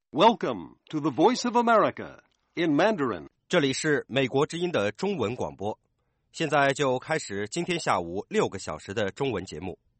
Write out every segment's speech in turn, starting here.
Welcome to the Voice of America in Mandarin. 这里是美国之音的中文广播，现在就开始今天下午6个小时的中文节目。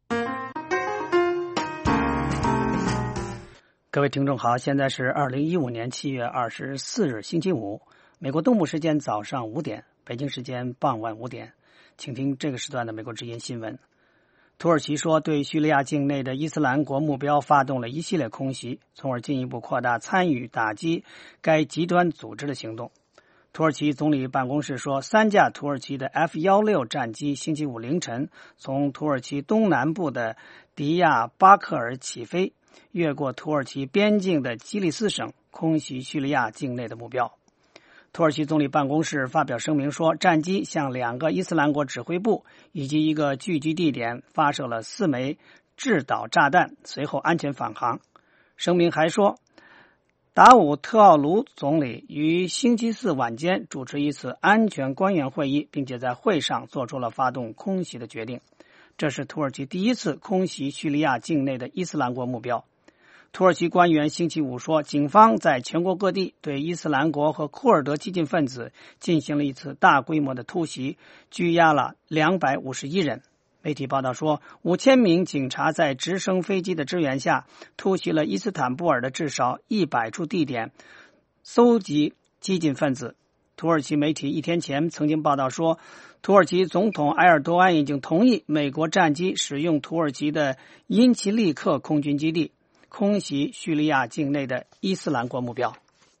各位听众好，现在是2015年7月24日星期五，美国东部时间早上5点，北京时间傍晚5点，请听这个时段的美国之音新闻。土耳其说对叙利亚境内的伊斯兰国目标发动了一系列空袭，从而进一步扩大参与打击该极端组织的行动。土耳其总理办公室说，3架土耳其的 F-16 战机星期五凌晨从土耳其东南部的迪亚巴克尔起飞，越过土耳其边境的基利斯省，空袭叙利亚境内的目标。土耳其总理办公室发表声明说，战机向2个伊斯兰国指挥部以及一个聚集地点发射了4枚制导炸弹，随后安全返航。声明还说，达武特奥卢总理于星期四晚间主持一次安全官员会议，并且在会上做出了发动空袭的决定。这是土耳其第一次空袭叙利亚境内的伊斯兰国目标。土耳其官员星期五说，警方在全国各地对伊斯兰国和库尔德激进分子进行了一次大规模的突袭，拘押了251人。媒体报道说，5000名警察在直升飞机的支援下突袭了伊斯坦布尔的至少100处地点，搜集激进分子。土耳其媒体1天前曾经报道说，土耳其总统埃尔多安已经同意美国战机使用土耳其的因齐利克空军基地空袭叙利亚境内的伊斯兰国目标。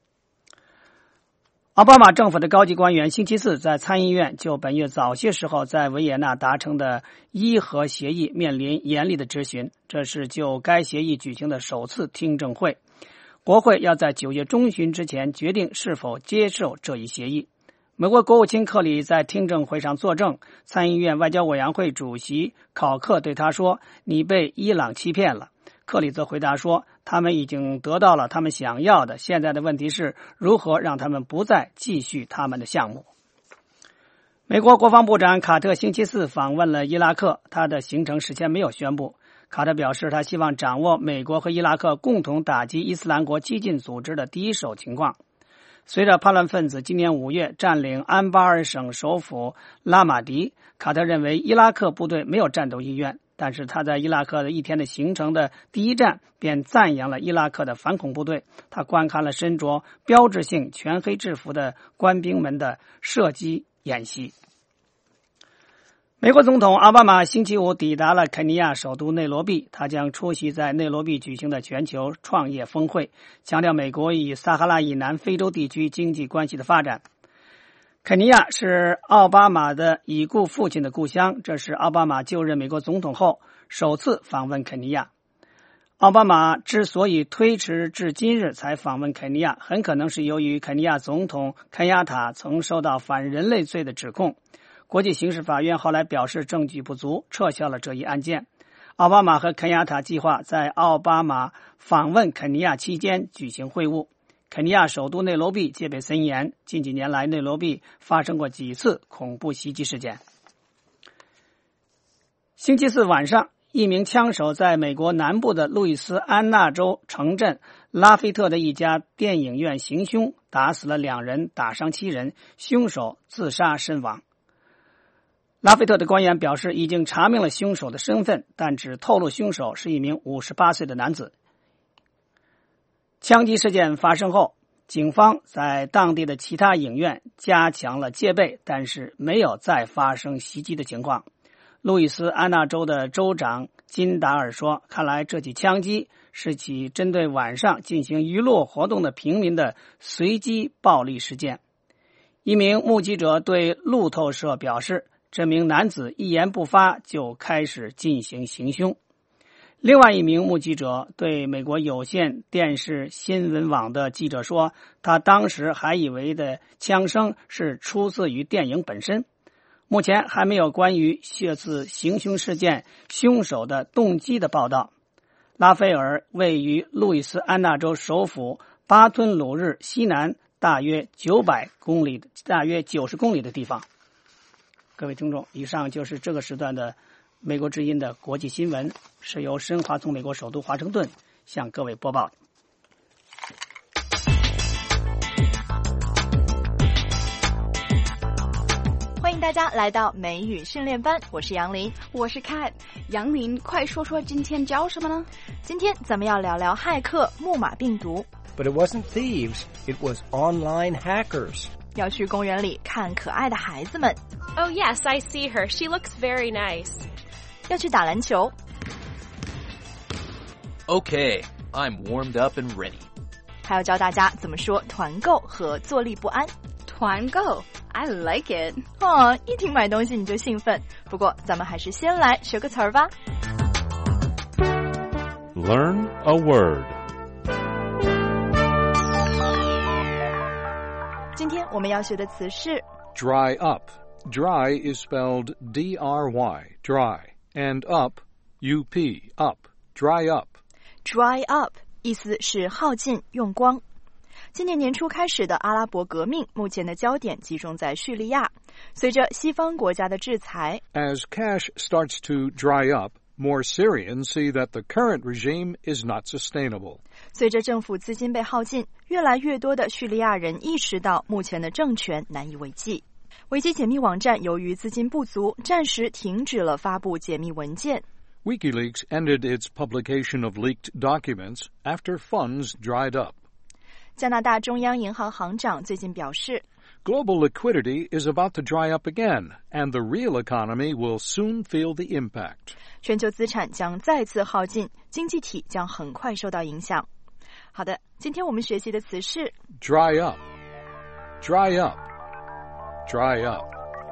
奥巴马政府的高级官员星期四在参议院就本月早些时候在维也纳达成的伊核协议面临严厉的质询，这是就该协议举行的首次听证会。国会要在9月中旬之前决定是否接受这一协议。美国国务卿克里在听证会上作证，参议院外交委员会主席考克对他说，你被伊朗欺骗了。克里则回答说，他们已经得到了他们想要的，现在的问题是如何让他们不再继续他们的项目。美国国防部长卡特星期四访问了伊拉克，他的行程事先没有宣布。卡特表示，他希望掌握美国和伊拉克共同打击伊斯兰国激进组织的第一手情况。随着叛乱分子今年5月占领安巴尔省首府拉马迪，卡特认为伊拉克部队没有战斗意愿，但是他在伊拉克的1天的行程的第一站便赞扬了伊拉克的反恐部队。他观看了身着标志性全黑制服的官兵们的射击演习。美国总统奥巴马星期五抵达了肯尼亚首都内罗毕，他将出席在内罗毕举行的全球创业峰会，强调美国与撒哈拉以南非洲地区经济关系的发展。肯尼亚是奥巴马的已故父亲的故乡，这是奥巴马就任美国总统后首次访问肯尼亚。奥巴马之所以推迟至今日才访问肯尼亚，很可能是由于肯尼亚总统肯亚塔曾受到反人类罪的指控。国际刑事法院后来表示证据不足，撤销了这一案件。奥巴马和肯亚塔计划在奥巴马访问肯尼亚期间举行会晤。肯尼亚首都内罗毕戒备森严，近几年来内罗毕发生过几次恐怖袭击事件。星期四晚上，一名枪手在美国南部的路易斯安那州城镇拉菲特的一家电影院行凶，打死了2人，打伤7人，凶手自杀身亡。拉菲特的官员表示，已经查明了凶手的身份，但只透露凶手是一名58岁的男子。枪击事件发生后，警方在当地的其他影院加强了戒备，但是没有再发生袭击的情况。路易斯安那州的州长金达尔说，看来这起枪击是起针对晚上进行娱乐活动的平民的随机暴力事件。一名目击者对路透社表示，这名男子一言不发就开始进行行凶。另外一名目击者对美国有线电视新闻网的记者说，他当时还以为的枪声是出自于电影本身。目前还没有关于这次行凶事件凶手的动机的报道。拉菲尔位于路易斯安那州首府巴吞鲁日西南大约90公里的地方。各位听众，以上就是这个时段的美国之音的国际新闻，是由申华从美国首都华盛顿向各位播报的。 大家来到美语训练班，我是杨林， 我是 Kat。杨林，快说说今天教什么呢？ 今天咱们要聊聊骇客木马病毒。 But it wasn't thieves, it was online hackers. 要去公园里看可爱的孩子们。 Oh yes, I see her. She looks very nice. 要去打篮球。 Okay, I'm warmed up and ready. 还要教大家怎么说团购和坐立不安。 团购 I like it. 一听买东西你就兴奋。不过咱们还是先来学个词儿吧。 Learn a word. 今天我们要学的词是 Dry up. Dry is spelled D-R-Y, dry, and up, U-P, up, dry up. Dry up 意思是耗尽用光。今年年初开始的阿拉伯革命，目前的焦点集中在叙利亚。随着西方国家的制裁 As cash starts to dry up, more Syrians see that the current regime is not sustainable. 随着政府资金被耗尽，越来越多的叙利亚人意识到目前的政权难以为继。维基解密网站由于资金不足，暂时停止了发布解密文件。 WikiLeaks ended its publication of leaked documents after funds dried up. 加拿大中央银行行长最近表示 Global liquidity is about to dry up again, and the real economy will soon feel the impact. 全球资产将再次耗尽，经济体将很快受到影响。好的，今天我们学习的词是 Dry up. Dry up. Dry up.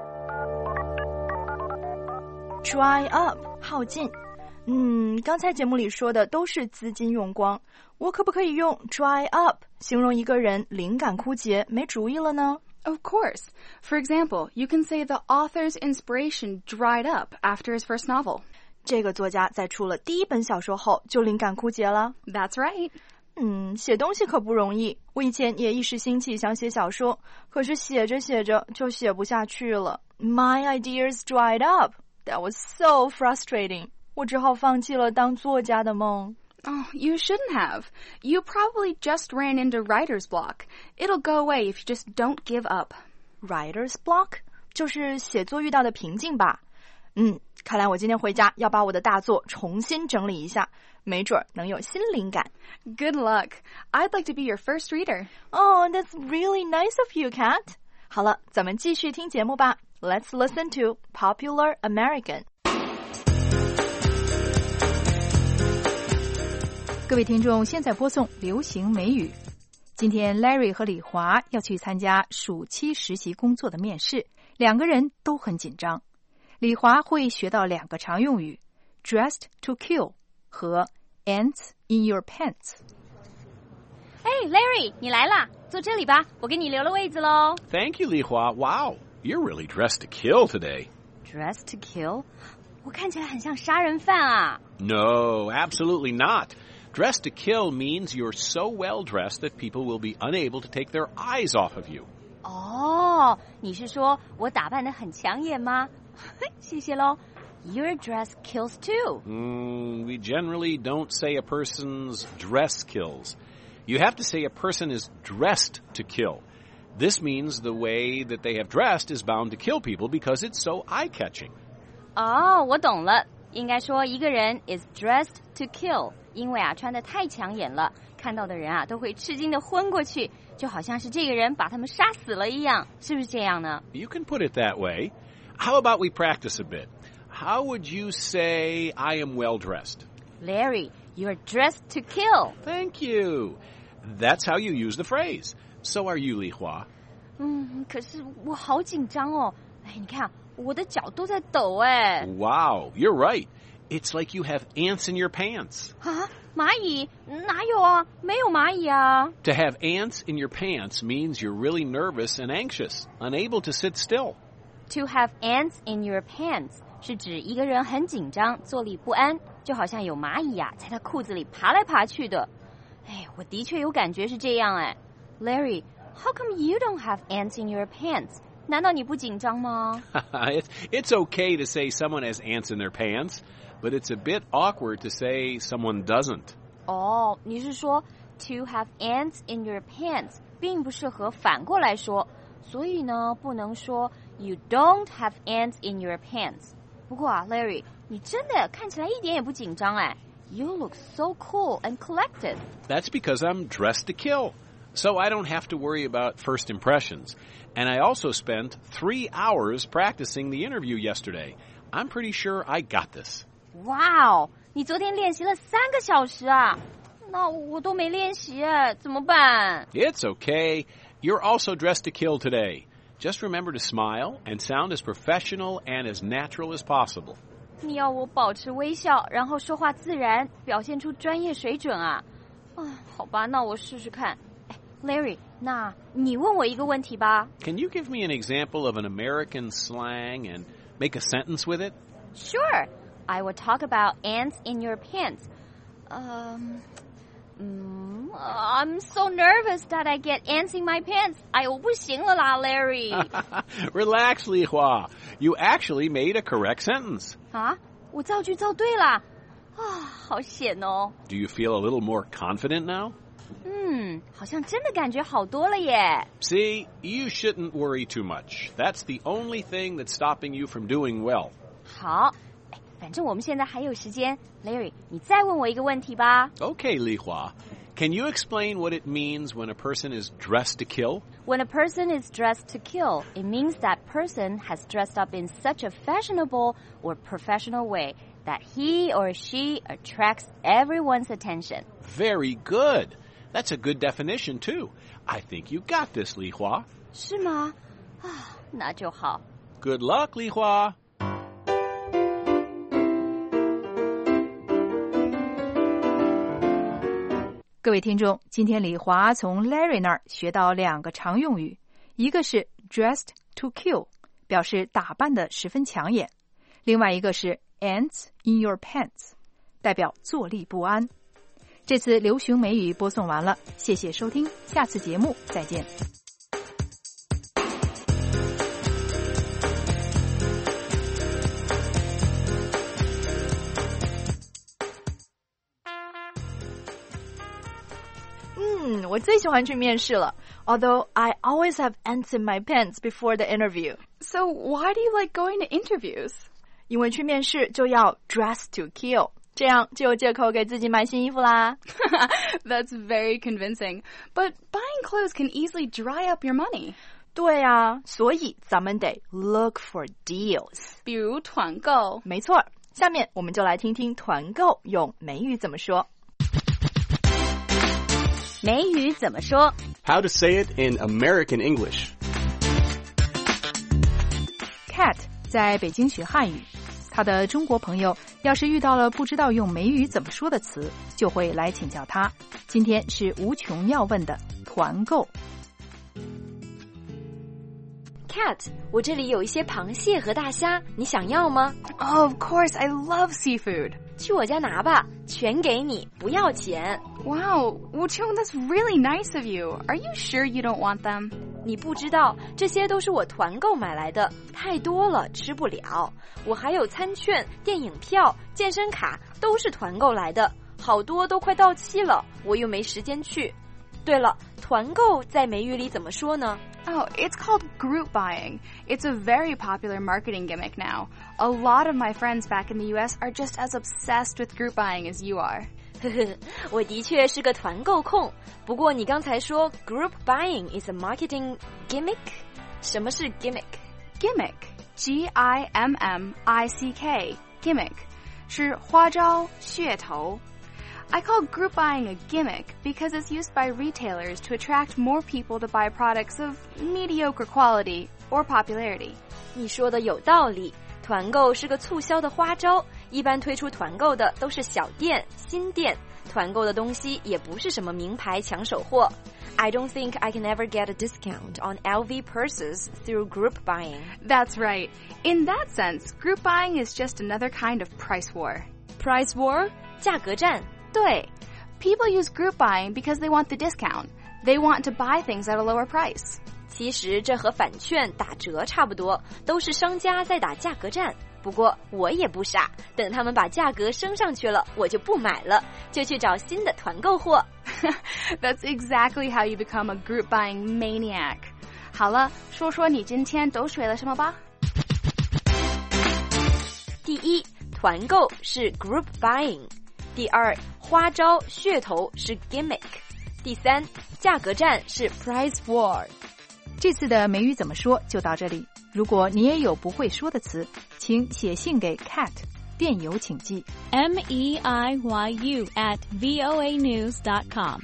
Dry up 耗尽。刚才节目里说的都是资金用光，我可不可以用 dry up 形容一个人灵感枯竭没主意了呢？ Of course. For example, you can say the author's inspiration dried up after his first novel. 这个作家在出了第一本小说后就灵感枯竭了。 That's right. 写东西可不容易，我以前也一时兴起想写小说，可是写着写着就写不下去了。 My ideas dried up. That was so frustrating. 我只好放弃了当作家的梦。 Oh, you shouldn't have. You probably just ran into writer's block. It'll go away if you just don't give up. Writer's block 就是写作遇到的瓶颈吧。看来我今天回家要把我的大作重新整理一下，没准能有新灵感。 Good luck. I'd like to be your first reader. Oh, that's really nice of you, Kat. 好了，咱们继续听节目吧。Let's listen to Popular American. 各位听众，现在播送流行美语。今天 Larry 和李华要去参加暑期实习工作的面试，两个人都很紧张。李华会学到两个常用语 dressed to kill 和 ants in your pants。 Hey Larry， 你来啦，坐这里吧，我给你留了位子咯。 Thank you, Li Hua. Wow, you're really dressed to kill today. Dressed to kill？ 我看起来很像杀人犯啊。 No, absolutely not. Dressed to kill means you're so well dressed that people will be unable to take their eyes off of you. 哦，你是说我打扮得很抢眼吗？谢谢咯。Your dress kills too. We generally don't say a person's dress kills. You have to say a person is dressed to kill. This means the way that they have dressed is bound to kill people because it's so eye-catching. 哦，我懂了，应该说一个人 is dressed to kill， 因为穿得太抢眼了，看到的人都会吃惊地昏过去，就好像是这个人把他们杀死了一样，是不是这样呢？ You can put it that way. How about we practice a bit? How would you say I am well dressed? Larry, you're dressed to kill. Thank you. That's how you use the phrase. So are you, Li Hua. 可是我好紧张哦。你看我的脚都在抖哎。 Wow, you're right. It's like you have ants in your pants. 啊，蚂蚁？哪有啊？没有蚂蚁啊。 To have ants in your pants means you're really nervous and anxious, unable to sit still. To have ants in your pants 是指一个人很紧张，坐立不安，就好像有蚂蚁在他裤子里爬来爬去的。我的确有感觉是这样Larry, how come you don't have ants in your pants? 难道你不紧张吗？ It's okay to say someone has ants in their pants, but it's a bit awkward to say someone doesn't. 哦，你是说 to have ants in your pants 并不适合反过来说，所以呢，不能说 You don't have ants in your pants. 不过啊 Larry, 你真的看起来一点也不紧张哎。You look so cool and collected. That's because I'm dressed to kill. So I don't have to worry about first impressions. And I also spent 3 hours practicing the interview yesterday. I'm pretty sure I got this. Wow, 你昨天练习了3个小时啊。那我都没练习耶，怎么办？ It's okay. You're also dressed to kill today. Just remember to smile and sound as professional and as natural as possible. 你要我保持微笑，然后说话自然，表现出专业水准啊。好吧，那我试试看。Larry, 那你问我一个问题吧。 Can you give me an example of an American slang and make a sentence with it? Sure. I will talk about ants in your pants. I'm so nervous that I get ants in my pants. 哎呦，我不行了啦 Larry. Relax, Li Hua. You actually made a correct sentence. 啊，我造句造对了。好险哦。 Do you feel a little more confident now? 好像真的感觉好多了耶。 See, you shouldn't worry too much. That's the only thing that's stopping you from doing well. 好，反正我们现在还有时间。Larry, 你再问我一个问题吧。 Okay, Li Hua. Can you explain what it means when a person is dressed to kill? When a person is dressed to kill, it means that person has dressed up in such a fashionable or professional way that he or she attracts everyone's attention. Very good. That's a good definition, too. I think you got this, Li Hua. 是吗？那就好。 Good luck, Li Hua. 各位听众，今天李华从 Larry 那儿学到2个常用语，一个是 dressed to kill， 表示打扮得十分抢眼；另外一个是 ants in your pants， 代表坐立不安。这次流行美语播送完了，谢谢收听，下次节目再见。 我最喜欢去面试了 Although I always have ants in my pants before the interview. So why do you like going to interviews? 因为去面试就要 dress to kill， 这样就有借口给自己买新衣服啦。 That's very convincing. But buying clothes can easily dry up your money. 对啊，所以咱们得 look for deals. 比如团购。 没错，下面我们就来听听团购用美语怎么说。 美语怎么说 How to say it in American English. Cat 在北京学汉语，他的中国朋友要是遇到了不知道用美语怎么说的词，就会来请教他。今天是无穷要问的团购。 Cat, 我这里有一些螃蟹和大虾，你想要吗？ Oh, of course, I love seafood. 去我家拿吧，全给你，不要钱。 Wow, Wuchong, that's really nice of you. Are you sure you don't want them? 你不知道，这些都是我团购买来的，太多了，吃不了。我还有餐券、电影票、健身卡，都是团购来的，好多都快到期了，我又没时间去。对了，团购在美语里怎么说呢？ Oh, it's called group buying. It's a very popular marketing gimmick now. A lot of my friends back in the US are just as obsessed with group buying as you are. 我的确是个团购控，不过你刚才说 group buying is a marketing gimmick? 什么是 gimmick? Gimmick, G-I-M-M-I-C-K, gimmick, 是花招、噱头。I call group buying a gimmick because it's used by retailers to attract more people to buy products of mediocre quality or popularity. 你说的有道理，团购是个促销的花招，一般推出团购的都是小店、新店，团购的东西也不是什么名牌抢手货。I don't think I can ever get a discount on LV purses through group buying. That's right. In that sense, group buying is just another kind of price war. Price war? 价格战。 对， people use group buying because they want the discount. They want to buy things at a lower price. 其实这和返券打折差不多，都是商家在打价格战。不过我也不傻，等他们把价格升上去了，我就不买了，就去找新的团购货。 That's exactly how you become a group buying maniac. 好了，说说你今天都学了什么吧。 第一，团购是 group buying。第二，花招噱头是 gimmick。第三，价格战是 price war。 这次的美语怎么说就到这里。如果你也有不会说的词，请写信给 Kat， 电邮请寄 meiyu@voanews.com。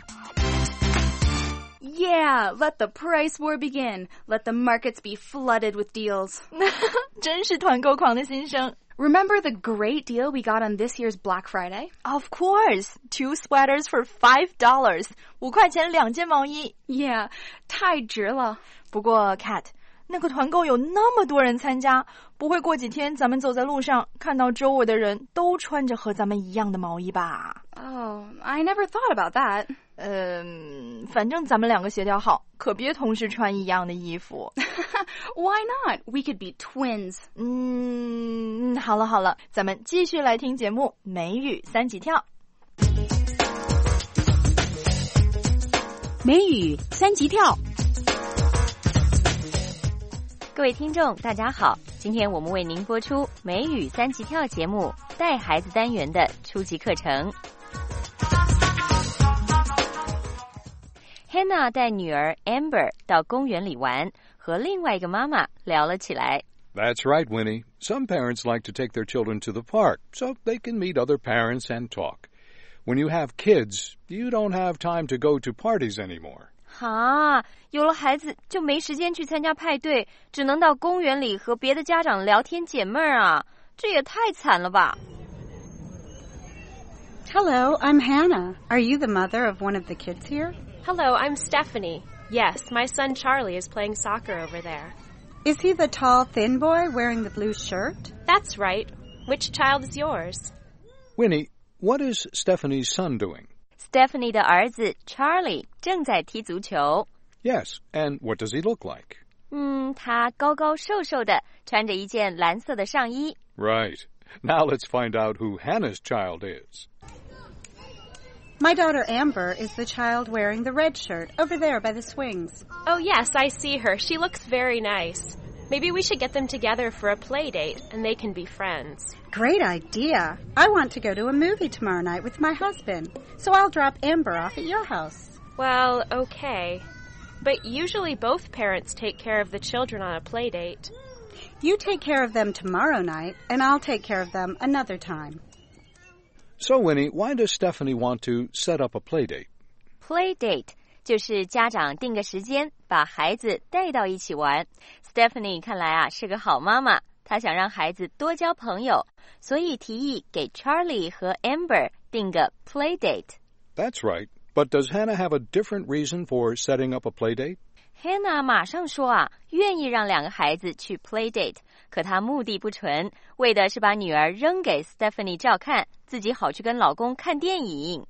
Yeah, let the price war begin. Let the markets be flooded with deals. 真是团购狂的心声。 Remember the great deal we got on this year's Black Friday? Of course, 2 sweaters for $5. 5块钱2件毛衣。 Yeah, 太值了。 不过 Kat， 那个团购有那么多人参加，不会过几天咱们走在路上看到周围的人都穿着和咱们一样的毛衣吧？ Oh, I never thought about that. 反正咱们2个协调好，可别同时穿一样的衣服。 Why not? We could be twins. 好了，咱们继续来听节目美语3级跳。 美语3级跳。 各位听众大家好，今天我们为您播出美语3级跳节目带孩子单元的初级课程。Hannah 带女儿 Amber 到公园里玩，和另外一个妈妈聊了起来。 That's right, Winnie. Some parents like to take their children to the park so they can meet other parents and talk. When you have kids, you don't have time to go to parties anymore. 有了孩子就没时间去参加派对，只能到公园里和别的家长聊天解闷啊，这也太惨了吧。 Hello, I'm Hannah. Are you the mother of one of the kids here?Hello, I'm Stephanie. Yes, my son Charlie is playing soccer over there. Is he the tall, thin boy wearing the blue shirt? That's right. Which child is yours? Winnie, what is Stephanie's son doing? Stephanie 的儿子 Charlie 正在踢足球。 Yes, and what does he look like? 他高高瘦瘦的，穿着一件蓝色的上衣。 Right. Now let's find out who Hannah's child is.My daughter Amber is the child wearing the red shirt over there by the swings. Oh, yes, I see her. She looks very nice. Maybe we should get them together for a play date, and they can be friends. Great idea. I want to go to a movie tomorrow night with my husband, so I'll drop Amber off at your house. Well, okay. But usually both parents take care of the children on a play date. You take care of them tomorrow night, and I'll take care of them another time.So, Winnie, why does Stephanie want to set up a play date? Play date 就是家长定个时间，把孩子带到一起玩。Stephanie 看来是个好妈妈，她想让孩子多交朋友，所以提议给 Charlie 和 Amber 定个 play date. That's right. But does Hannah have a different reason for setting up a play date? Hannah 马上说愿意让2个孩子去 play date， 可她目的不纯，为的是把女儿扔给 Stephanie 照看，自己好去跟老公看电影。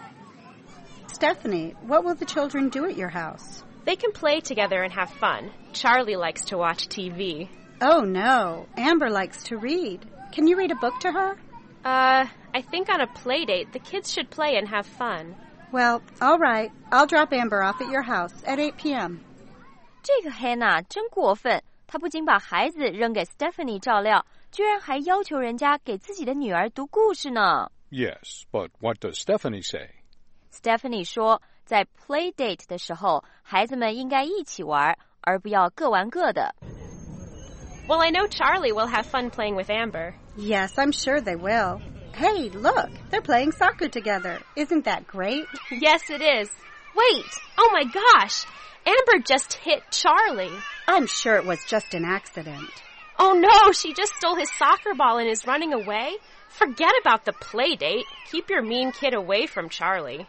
Stephanie, what will the children do at your house? They can play together and have fun. Charlie likes to watch TV. Oh, no. Amber likes to read. Can you read a book to her? I think on a play date, the kids should play and have fun. Well, all right. I'll drop Amber off at your house at 8 p.m. 这个 Hannah 真过分，她不仅把孩子扔给 Stephanie 照料，居然还要求人家给自己的女儿读故事呢。 Yes, but what does Stephanie say? Stephanie 说，在 play date 的时候，孩子们应该一起玩，而不要各玩各的。 Well, I know Charlie will have fun playing with Amber. Yes, I'm sure they will. Hey, look, they're playing soccer together. Isn't that great? Yes, it is. Wait! Oh my gosh! Amber just hit Charlie. I'm sure it was just an accident. Oh no, she just stole his soccer ball and is running away? Forget about the play date. Keep your mean kid away from Charlie.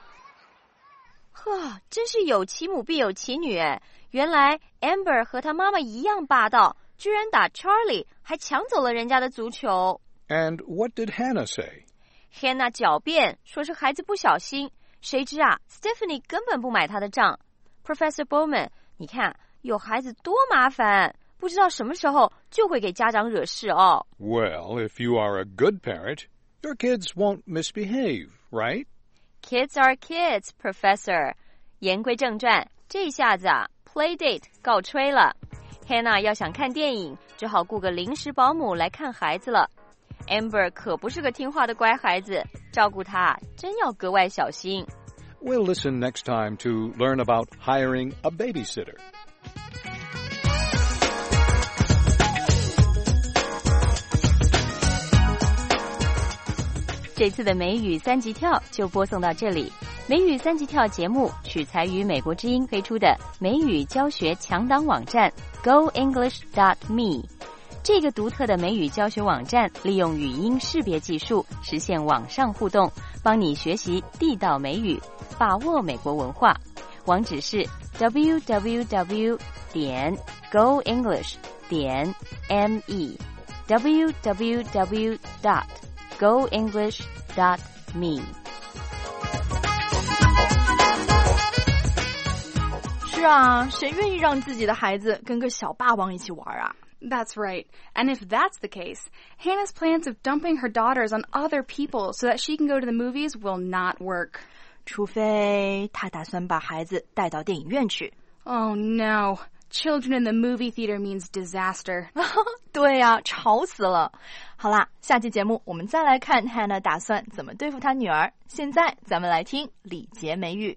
真是有其母必有其女哎！原来 Amber 和她妈妈一样霸道，居然打 Charlie， 还抢走了人家的足球。 And what did Hannah say? Hannah 狡辩，说是孩子不小心。谁知Stephanie 根本不买她的账。Professor Bowman， 你看有孩子多麻烦，不知道什么时候就会给家长惹事哦。 Well, if you are a good parent, your kids won't misbehave, right? Kids are kids, Professor. 言归正传，这下子 Playdate 告吹了。Hannah 要想看电影，只好雇个临时保姆来看孩子了。Amber 可不是个听话的乖孩子，照顾她真要格外小心。 We'll listen next time to learn about hiring a babysitter. 这次的美语三级跳就播送到这里。美语三级跳节目取材于美国之音推出的美语教学强档网站 GoEnglish.me。这个独特的美语教学网站利用语音识别技术实现网上互动，帮你学习地道美语，把握美国文化。网址是 www.goenglish.me www.goenglish.me。 是啊，谁愿意让自己的孩子跟个小霸王一起玩啊？ That's right. And if that's the case, Hannah's plans of dumping her daughters on other people so that she can go to the movies will not work. 除非她打算把孩子带到电影院去。 Oh no. Children in the movie theater means disaster. 对啊，吵死了。好啦，下期节目我们再来看 Hannah 打算怎么对付她女儿。现在咱们来听礼节美语。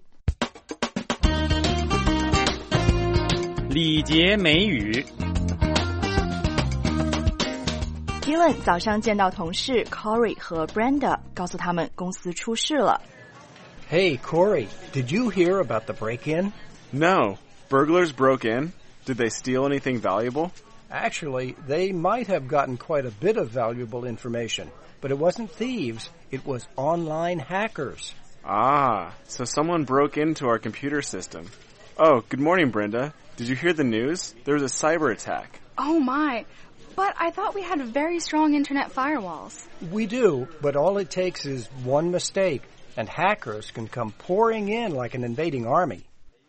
礼节美语。 Dylan 早上见到同事 Corey 和 Brenda， 告诉他们公司出事了。 Hey, Corey, did you hear about the break-in? No. Burglars broke in? Did they steal anything valuable? Actually, they might have gotten quite a bit of valuable information, but it wasn't thieves, it was online hackers. Ah, so someone broke into our computer system. Oh, good morning, Brenda. Did you hear the news? There was a cyber attack. Oh my. But I thought we had very strong internet firewalls. We do, but all it takes is one mistake, and hackers can come pouring in like an invading army.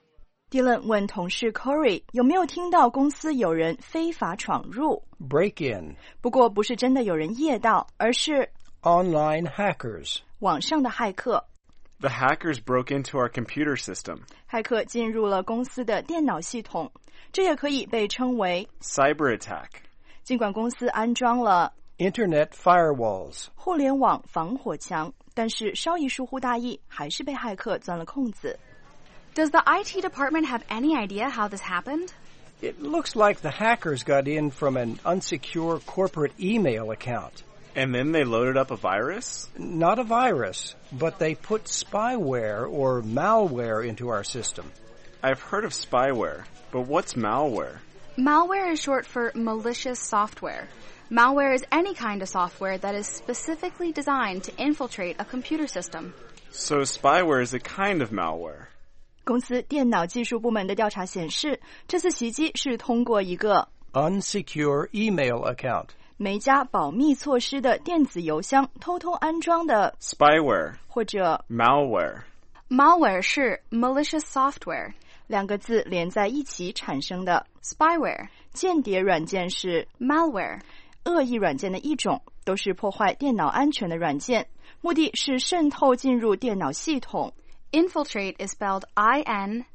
Dylan 问同事 Corey 有没有听到公司有人非法闯入 Break in. 不过不是真的有人夜盗，而是 Online hackers. 网上的骇客。 The hackers broke into our computer system. 骇客进入了公司的电脑系统，这也可以被称为 cyber attack. 尽管公司安装了 Internet firewalls. 互联网防火墙，但是稍一疏忽大意，还是被骇客钻了空子。 Does the IT department have any idea how this happened? It looks like the hackers got in from an unsecure corporate email account. And then they loaded up a virus? Not a virus, but they put spyware or malware into our system. I've heard of spyware, but what's malware? Malware is short for malicious software. Malware is any kind of software that is specifically designed to infiltrate a computer system. So spyware is a kind of malware. 公司电脑技术部门的调查显示，这次袭击是通过一个 unsecure email account 没加保密措施的电子邮箱偷偷安装的 spyware 或者 malware. Malware 是 malicious software 两个字连在一起产生的 spyware 间谍软件是 malware 恶意软件的一种，都是破坏电脑安全的软件，目的是渗透进入电脑系统。 Infiltrate is spelled I-N-F-I-L-T-R-A-T-E.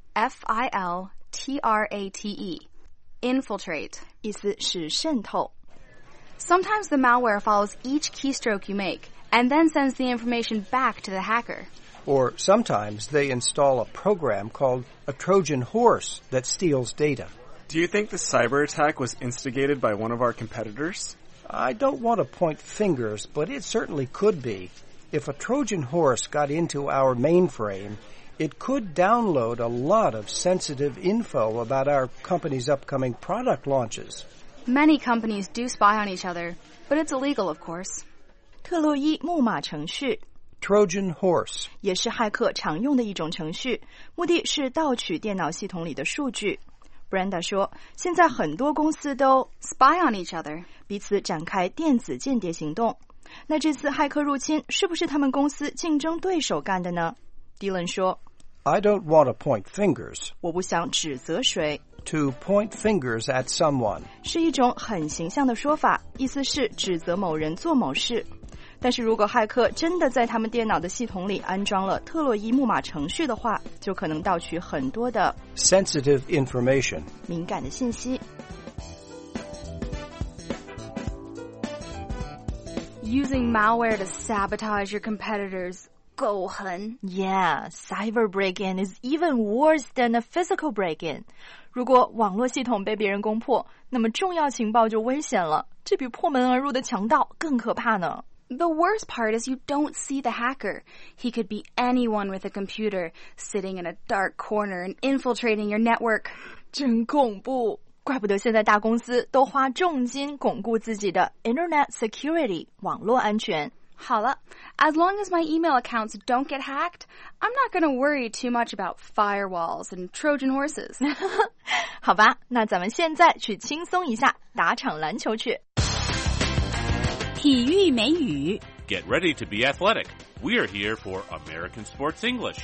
Infiltrate 意思是渗透。 Sometimes the malware follows each keystroke you make and then sends the information back to the hacker. Or sometimes they install a program called a Trojan horse that steals data. Do you think the cyber attack was instigated by one of our competitors? I don't want to point fingers, but it certainly could be. If a Trojan horse got into our mainframe, it could download a lot of sensitive info about our company's upcoming product launches. Many companies do spy on each other, but it's illegal, of course. 特洛伊木马程序 Trojan horse 也是骇客常用的一种程序，目的是盗取电脑系统里的数据。Brenda 说，现在很多公司都 spy on each other， 彼此展开电子间谍行动。那这次骇客入侵是不是他们公司竞争对手干的呢？ Dylan 说 I don't want to point fingers. 我不想指责谁。 To point fingers at someone 是一种很形象的说法，意思是指责某人做某事。 但是如果骇客真的在他们电脑的系统里安装了特洛伊木马程序的话，就可能盗取很多的 sensitive information 敏感的信息。 Using malware to sabotage your competitors. 够狠 Yeah, cyber break-in is even worse than a physical break-in. 如果网络系统被别人攻破，那么重要情报就危险了，这比破门而入的强盗更可怕呢。 The worst part is you don't see the hacker. He could be anyone with a computer, sitting in a dark corner and infiltrating your network. 真恐怖，怪不得现在大公司都花重金巩固自己的 Internet security 网络安全。 好了 as long as my email accounts don't get hacked, I'm not going to worry too much about firewalls and Trojan horses. 好吧，那咱们现在去轻松一下，打场篮球去。 体育美语 Get ready to be athletic. We are here for American Sports English.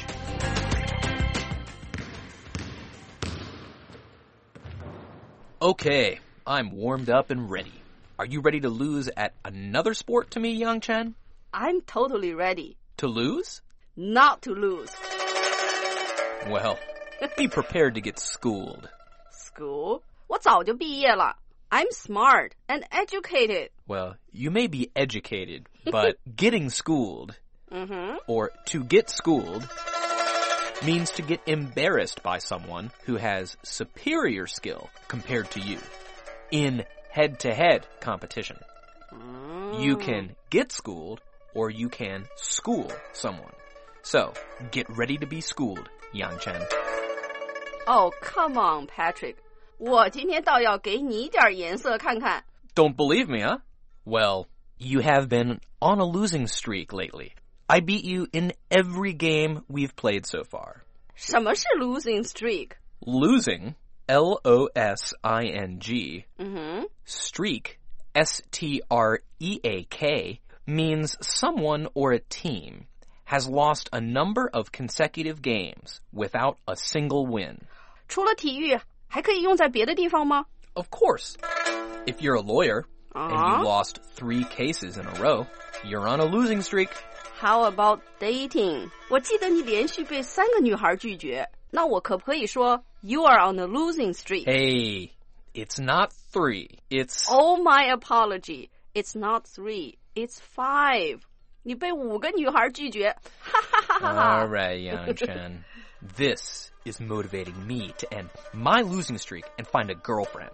Okay, I'm warmed up and ready. Are you ready to lose at another sport to me, Yang Chen? I'm totally ready. To lose? Not to lose. Well, be prepared to get schooled. School? 我早就毕业了。I'm smart and educated. Well, you may be educated, but getting schooled, or to get schooled, means to get embarrassed by someone who has superior skill compared to you in head-to-head competition. You can get schooled, or you can school someone. So, get ready to be schooled, Yang Chen. Oh, come on, Patrick. 我今天倒要给你点颜色看看。 Don't believe me, huh? Well, you have been on a losing streak lately. I beat you in every game we've played so far. 什么是 losing streak? Losing, L-O-S-I-N-G, streak, S-T-R-E-A-K, means someone or a team has lost a number of consecutive games without a single win. 除了体育，还可以用在别的地方吗？ Of course. If you're a lawyer and you lost 3 cases in a row, you're on a losing streak. How about dating? 我记得你连续被3个女孩拒绝，那我可不可以说 you are on a losing streak? Hey, it's not 3. It's... Oh, my apology. It's not 3. It's 5. 你被5个女孩拒绝。哈哈哈哈哈。 All right, Yang Chen. This is motivating me to end my losing streak and find a girlfriend.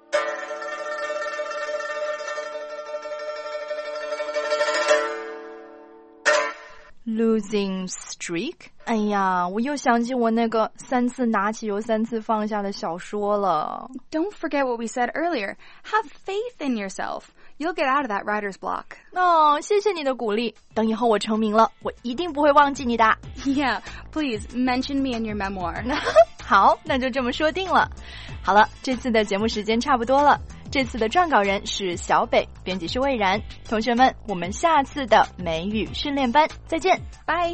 Losing streak? 哎呀，我又想起我那个3次拿起又3次放下的小说了。 Don't forget what we said earlier. Have faith in yourself. You'll get out of that writer's block. 哦，谢谢你的鼓励。等以后我成名了，我一定不会忘记你的。 Yeah, please mention me in your memoir. 好，那就这么说定了。好了，这次的节目时间差不多了。这次的撰稿人是小北，编辑是魏然。同学们，我们下次的美语训练班再见， 拜。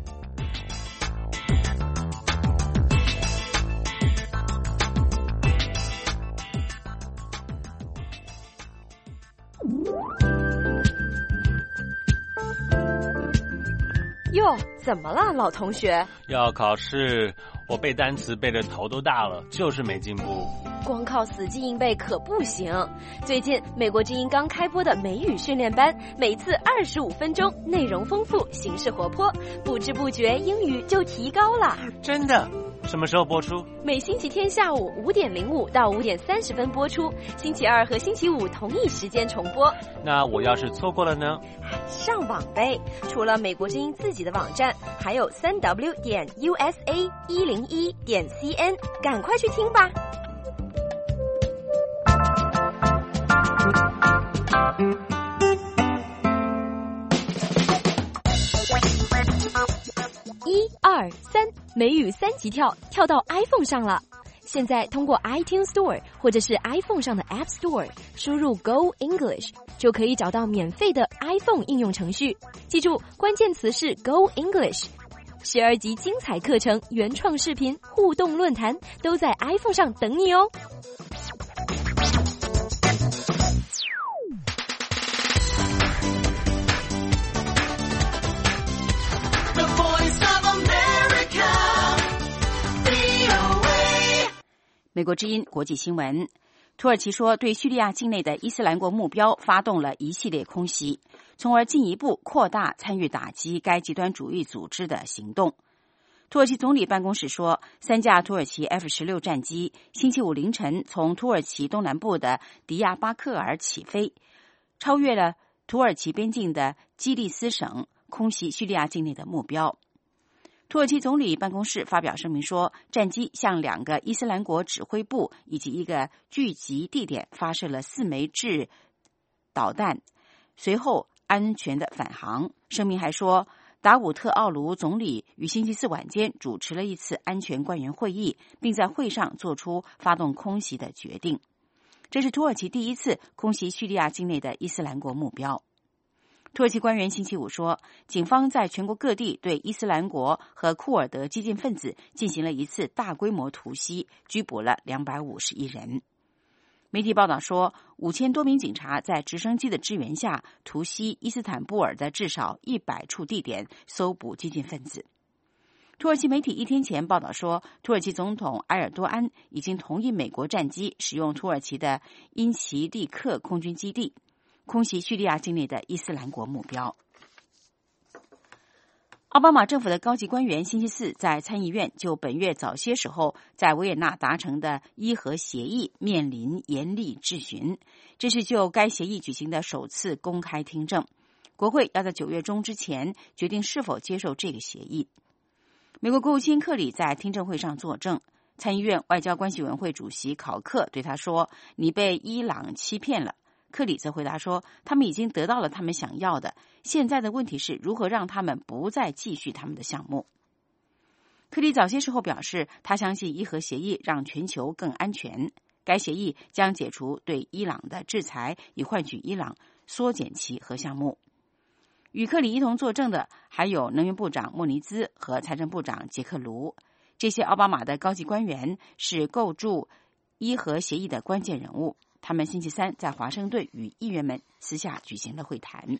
哟，怎么了，老同学？ 要考试，我背单词背得头都大了，就是没进步。 光靠死记硬背可不行。最近美国之音刚开播的美语训练班，每次25分钟，内容丰富，形式活泼，不知不觉英语就提高了。 真的？什么时候播出？ 每星期天下午5点05到5点30分播出，星期二和星期五同一时间重播。 那我要是错过了呢？ 上网呗，除了美国之音自己的网站，还有3w.usa101.cn， 赶快去听吧。1、2、3，美语3级跳，跳到 iPhone 上了。现在通过 iTunes Store 或者是 iPhone 上的 App Store 输入 Go English， 就可以找到免费的 iPhone 应用程序。记住，关键词是 Go English。12集精彩课程、原创视频、互动论坛都在 iPhone 上等你哦。 美国之音国际新闻，土耳其说对叙利亚境内的伊斯兰国目标发动了一系列空袭，从而进一步扩大参与打击该极端主义组织的行动。土耳其总理办公室说，3架土耳其 F-16 战机星期五凌晨从土耳其东南部的迪亚巴克尔起飞，超越了土耳其边境的基利斯省，空袭叙利亚境内的目标。土耳其总理办公室发表声明说，战机向2个伊斯兰国指挥部以及一个聚集地点发射了4枚制导弹，随后安全的返航。声明还说，达武特奥卢总理于星期四晚间主持了一次安全官员会议，并在会上做出发动空袭的决定。这是土耳其第一次空袭叙利亚境内的伊斯兰国目标。土耳其官员星期五说，警方在全国各地对伊斯兰国和库尔德激进分子进行了一次大规模突袭，拘捕了251人。媒体报道说，5000多名警察在直升机的支援下突袭伊斯坦布尔的至少100处地点，搜捕激进分子。土耳其媒体1天前报道说，土耳其总统埃尔多安已经同意美国战机使用土耳其的因齐利克空军基地空袭叙利亚境内的伊斯兰国目标。奥巴马政府的高级官员星期四在参议院就本月早些时候在维也纳达成的伊核协议面临严厉质询，这是就该协议举行的首次公开听证。国会要在9月中之前决定是否接受这个协议。美国国务卿克里在听证会上作证，参议院外交关系委员会主席考克对他说：“你被伊朗欺骗了。”克里则回答说，他们已经得到了他们想要的，现在的问题是如何让他们不再继续他们的项目。克里早些时候表示，他相信伊核协议让全球更安全，该协议将解除对伊朗的制裁，以换取伊朗缩减其核项目。与克里一同作证的还有能源部长莫尼兹和财政部长杰克卢，这些奥巴马的高级官员是构筑伊核协议的关键人物。他们星期三在华盛顿与议员们私下举行了会谈。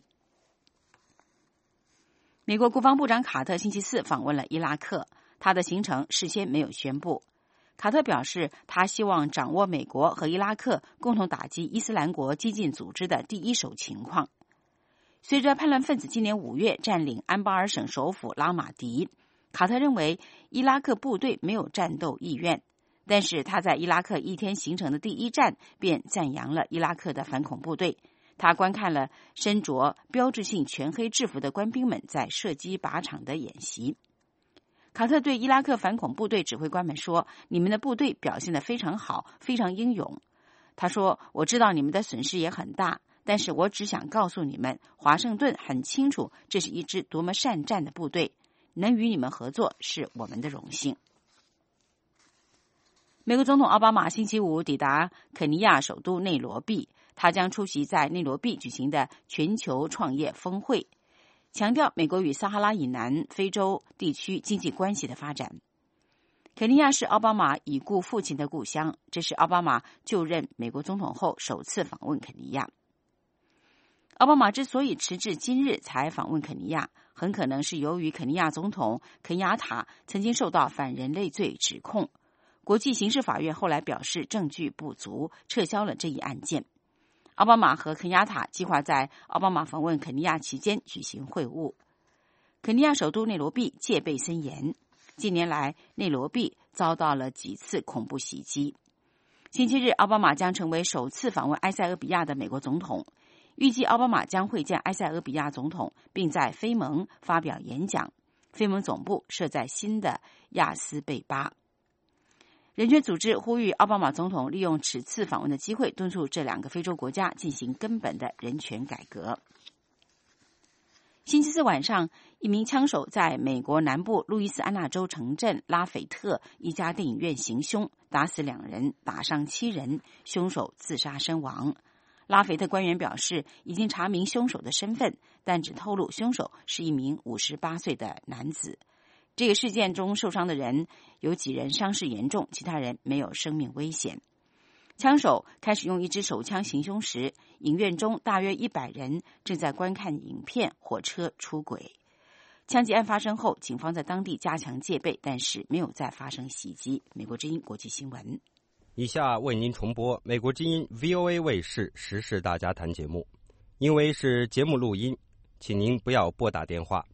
美国国防部长卡特星期四访问了伊拉克，他的行程事先没有宣布。卡特表示，他希望掌握美国和伊拉克共同打击伊斯兰国激进组织的第一手情况。随着叛乱分子今年5月占领安巴尔省首府拉马迪，卡特认为伊拉克部队没有战斗意愿，但是他在伊拉克1天行程的第1站便赞扬了伊拉克的反恐部队。他观看了身着标志性全黑制服的官兵们在射击靶场的演习。卡特对伊拉克反恐部队指挥官们说：“你们的部队表现得非常好，非常英勇。”他说：“我知道你们的损失也很大，但是我只想告诉你们，华盛顿很清楚这是一支多么善战的部队，能与你们合作是我们的荣幸。”美国总统奥巴马星期五抵达肯尼亚首都内罗毕，他将出席在内罗毕举行的全球创业峰会，强调美国与撒哈拉以南非洲地区经济关系的发展。肯尼亚是奥巴马已故父亲的故乡，这是奥巴马就任美国总统后首次访问肯尼亚。奥巴马之所以迟至今日才访问肯尼亚，很可能是由于肯尼亚总统肯雅塔曾经受到反人类罪指控。国际刑事法院后来表示证据不足，撤销了这一案件。奥巴马和肯雅塔计划在奥巴马访问肯尼亚期间举行会晤。肯尼亚首都内罗毕戒备森严，近年来内罗毕遭到了几次恐怖袭击。星期日，奥巴马将成为首次访问埃塞俄比亚的美国总统，预计奥巴马将会见埃塞俄比亚总统，并在非盟发表演讲。非盟总部设在新的亚斯贝巴。人权组织呼吁奥巴马总统利用此次访问的机会，敦促这2个非洲国家进行根本的人权改革。星期四晚上，一名枪手在美国南部路易斯安那州城镇拉斐特一家电影院行凶，打死2人，打伤7人，凶手自杀身亡。拉斐特官员表示，已经查明凶手的身份，但只透露凶手是一名58岁的男子。这个事件中受伤的人有几人伤势严重，其他人没有生命危险。枪手开始用一支手枪行凶时，影院中大约100人正在观看影片《火车出轨》。枪击案发生后，警方在当地加强戒备，但是没有再发生袭击。美国之音国际新闻。 以下为您重播美国之音 VOA 卫视时事大家谈节目，因为是节目录音，请您不要拨打电话。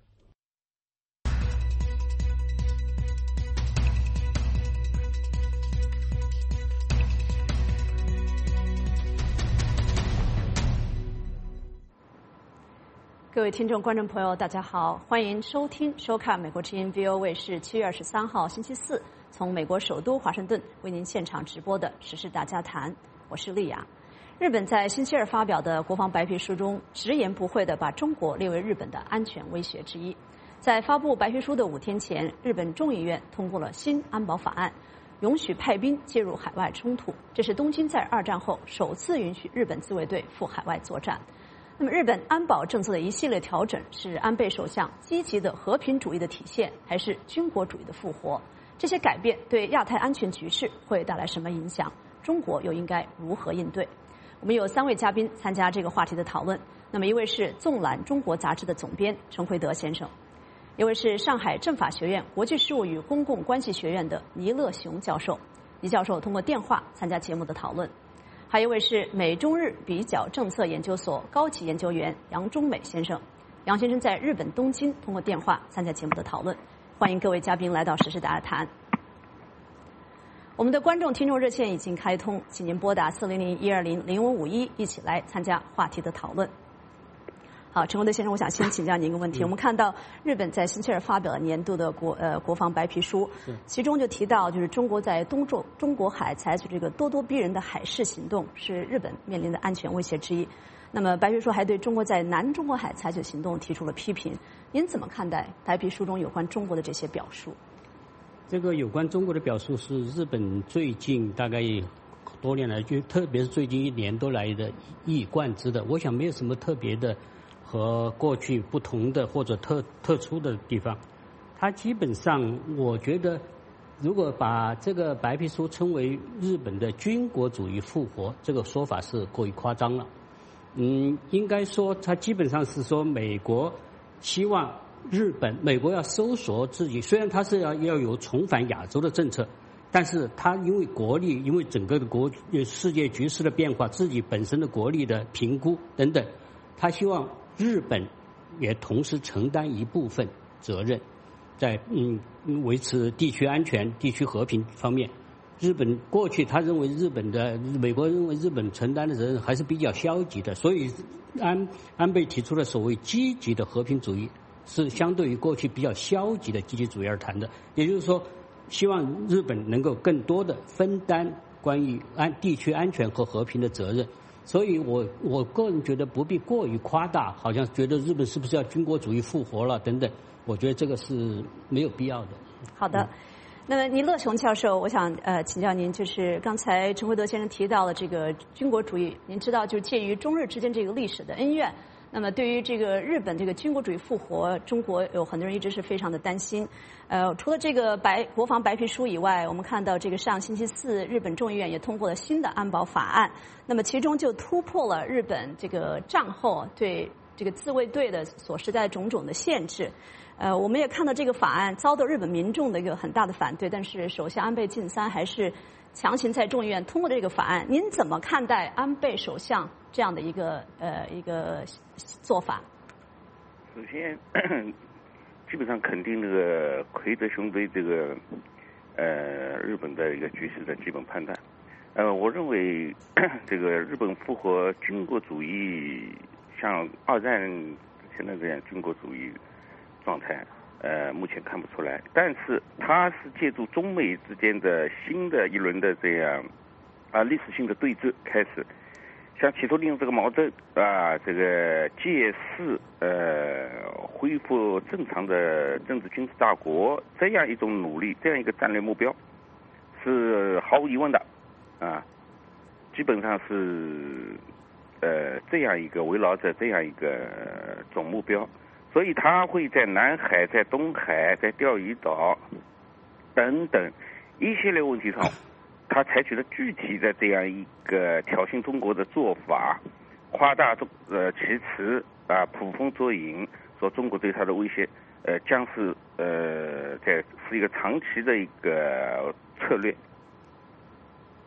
各位听众、观众朋友，大家好，欢迎收听、收看美国之音 VOA 卫视7月23号星期四从美国首都华盛顿为您现场直播的时事大家谈，我是丽雅。日本在星期二发表的国防白皮书中，直言不讳地把中国列为日本的安全威胁之一。在发布白皮书的5天前，日本众议院通过了新安保法案，允许派兵介入海外冲突，这是东京在2战后首次允许日本自卫队赴海外作战。那么，日本安保政策的一系列调整是安倍首相积极的和平主义的体现，还是军国主义的复活？这些改变对亚太安全局势会带来什么影响？中国又应该如何应对？我们有3位嘉宾参加这个话题的讨论。那么，一位是纵览中国杂志的总编陈辉德先生，一位是上海政法学院国际事务与公共关系学院的倪乐雄教授。倪教授通过电话参加节目的讨论。还有一位是美中日比较政策研究所高级研究员杨忠美先生，杨先生在日本东京通过电话参加节目的讨论。欢迎各位嘉宾来到时事大家谈。我们的观众听众热线已经开通，请您拨打400-120-0551一起来参加话题的讨论。好，陈辉德先生，我想先请教您一个问题。我们看到日本在星期二发表了年度的国防白皮书，其中就提到，就是中国在中国海采取这个咄咄逼人的海事行动，是日本面临的安全威胁之一。那么白皮书还对中国在南中国海采取行动提出了批评。您怎么看待白皮书中有关中国的这些表述？ 这个有关中国的表述是日本最近大概多年来，就特别是最近1年多来的一以贯之的。我想没有什么特别的和过去不同的或者特殊的地方。它基本上我觉得，如果把这个白皮书称为日本的军国主义复活，这个说法是过于夸张了。应该说它基本上是说美国希望美国要收缩自己，虽然它是要有重返亚洲的政策，但是它因为国力，因为整个的世界局势的变化，自己本身的国力的评估等等，他希望日本也同时承担一部分责任，在维持地区安全、地区和平方面。日本过去他认为美国认为日本承担的责任还是比较消极的，所以安倍提出了所谓积极的和平主义，是相对于过去比较消极的积极主义而谈的。也就是说，希望日本能够更多的分担关于地区安全和和平的责任。所以我个人觉得不必过于夸大，好像觉得日本是不是要军国主义复活了等等，我觉得这个是没有必要的。 好的。那么倪乐雄教授，我想请教您，就是刚才陈辉德先生提到了这个军国主义，您知道就是介于中日之间这个历史的恩怨。那么对于这个日本这个军国主义复活，中国有很多人一直是非常的担心。除了这个国防白皮书以外，我们看到这个上星期四，日本众议院也通过了新的安保法案。那么其中就突破了日本这个战后对这个自卫队的所施加的种种的限制。我们也看到这个法案遭到日本民众的一个很大的反对，但是首相安倍晋三还是强行在众议院通过这个法案。您怎么看待安倍首相这样的一个做法？ 首先，基本上肯定这个奎德兄对这个日本的一个局势的基本判断。我认为这个日本复活军国主义，像2战之前的这样军国主义状态，目前看不出来。但是它是借助中美之间的新的一轮的这样历史性的对峙开始，像企图利用这个矛盾这个借势恢复正常的政治军事大国这样一种努力，这样一个战略目标是毫无疑问的基本上是这样一个围绕着这样一个总目标。所以他会在南海、在东海、在钓鱼岛等等一系列问题上，他采取了具体的这样一个挑衅中国的做法，夸大其词捕风捉影，说中国对他的威胁将是是一个长期的一个策略。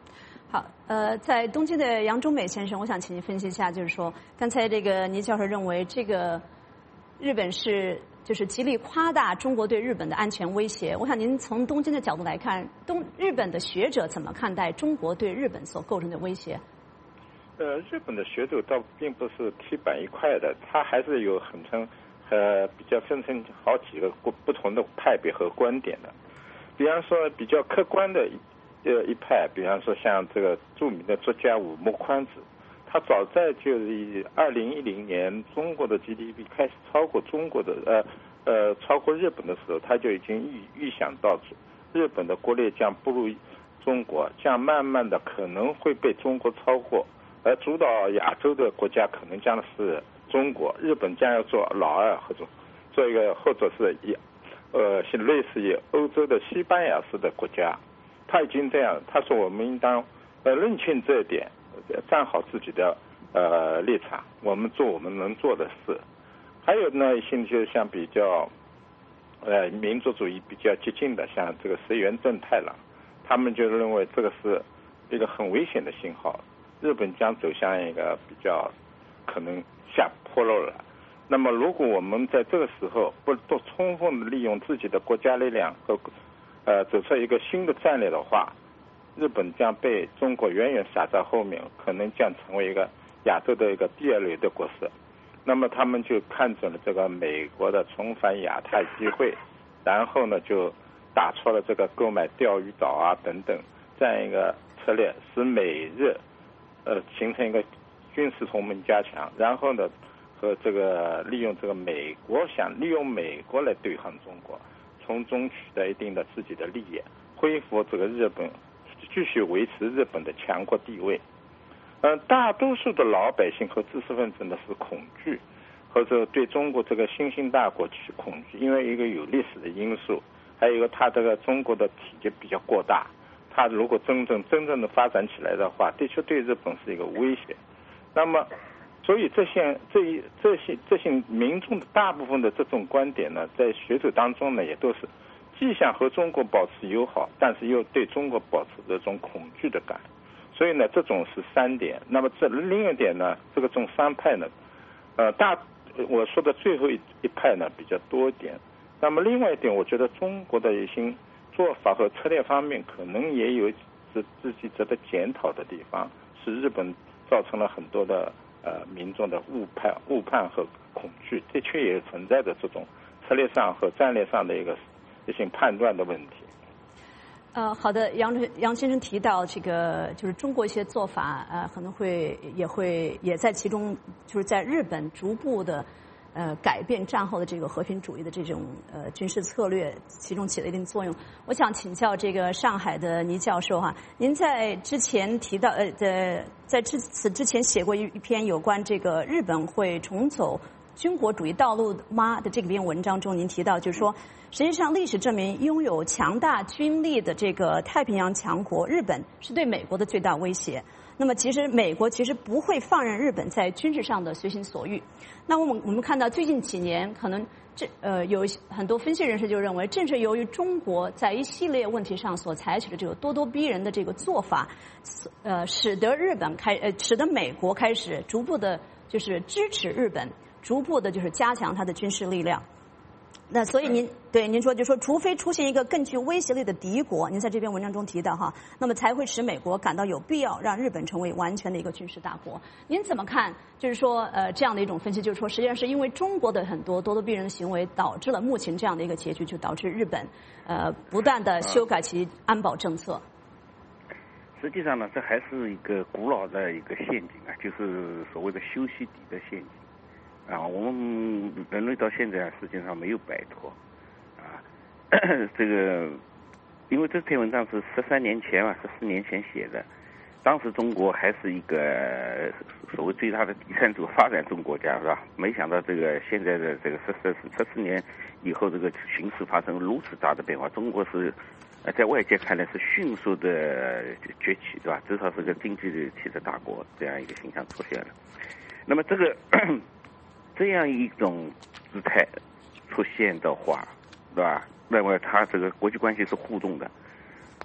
好，在东京的杨中美先生，我想请您分析一下，就是说，刚才这个倪教授认为这个日本就是极力夸大中国对日本的安全威胁。我想您从东京的角度来看，日本的学者怎么看待中国对日本所构成的威胁？ 日本的学者倒并不是铁板一块的，他还是有比较分成好几个不同的派别和观点的。比方说比较客观的一派，比方说像这个著名的作家武木宽子，他早在就是2010年中国的 GDP 开始超过超过日本的时候，他就已经预想到日本的国力将步入中国，将慢慢的可能会被中国超过，而主导亚洲的国家可能将是中国，日本将要做老二或者是类似于欧洲的西班牙式的国家。他已经这样，他说我们应当认清这一点，站好自己的立场，我们做我们能做的事。还有呢，一些就像比较民族主义比较激进的，像这个石原正太郎，他们就认为这个是一个很危险的信号，日本将走向一个比较可能下坡路了。那么如果我们在这个时候不多充分的利用自己的国家力量和走出一个新的战略的话，日本将被中国远远撒在后面，可能将成为一个亚洲的一个第二流的国色。那么他们就看准了这个美国的重返亚太机会，然后呢就打出了这个购买钓鱼岛啊等等这样一个策略，使美日形成一个军事同盟加强，然后呢和这个利用这个美国想利用美国来对抗中国，从中取得一定的自己的利益，恢复这个日本，继续维持日本的强国地位。大多数的老百姓和知识分子呢是恐惧，或者对中国这个新兴大国去恐惧，因为一个有历史的因素，还有一个它这个中国的体积比较过大，它如果真正的发展起来的话，的确对日本是一个威胁。那么所以这些民众的大部分的这种观点呢，在学者当中呢，也都是既想和中国保持友好，但是又对中国保持这种恐惧的感。所以呢，这种是3点。那么另一点呢，这种3派呢，我说的最后一派呢比较多一点。那么另外一点，我觉得中国的一些做法和策略方面，可能也有自己值得检讨的地方，是日本造成了很多的民众的误判和恐惧，的确也存在着这种策略上和战略上的一些判断的问题。 好的，杨先生提到这个就是中国一些做法，可能也在其中，就是在日本逐步的改变战后的这个和平主义的这种军事策略，其中起了一定作用。我想请教这个上海的倪教授哈，您在之前提到在此之前写过一篇有关这个日本会重走军国主义道路吗的这篇文章中，您提到就是说，实际上历史证明，拥有强大军力的这个太平洋强国日本是对美国的最大威胁。那么其实美国其实不会放任日本在军事上的随心所欲。那我们看到最近几年，可能有很多分析人士就认为，正是由于中国在一系列问题上所采取的这个咄咄逼人的这个做法，使得美国开始逐步的就是支持日本，逐步的就是加强它的军事力量。那所以您说，就说除非出现一个更具威胁力的敌国，您在这篇文章中提到哈，那么才会使美国感到有必要让日本成为完全的一个军事大国。您怎么看？就是说这样的一种分析，就是说实际上是因为中国的很多咄咄逼人的行为，导致了目前这样的一个结局，就导致日本不断的修改其安保政策。 实际上呢，这还是一个古老的一个陷阱啊，就是所谓的修昔底德陷阱。我们人类到现在实际上没有摆脱这个，因为这篇文章是14年前写的，当时中国还是一个所谓最大的第三组发展中国家，是吧？没想到这个现在的这个14年以后，这个形势发生如此大的变化，中国是在外界看来是迅速的崛起，对吧？至少是个经济体的大国，这样一个形象出现了。那么这样一种姿态出现的话，对吧？认为它这个国际关系是互动的，